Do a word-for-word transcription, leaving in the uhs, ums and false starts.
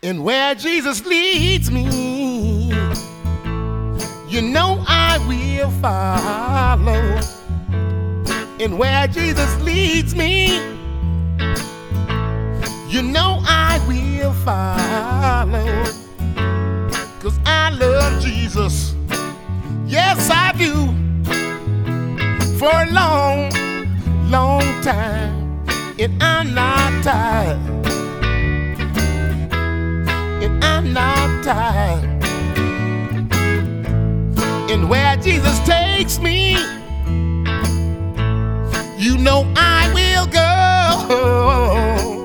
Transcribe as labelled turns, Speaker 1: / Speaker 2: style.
Speaker 1: And where Jesus leads me, you know I will follow. And where Jesus leads me, you know I will follow. 'Cause I love Jesus, yes I do, for a long, long time. And I'm not tired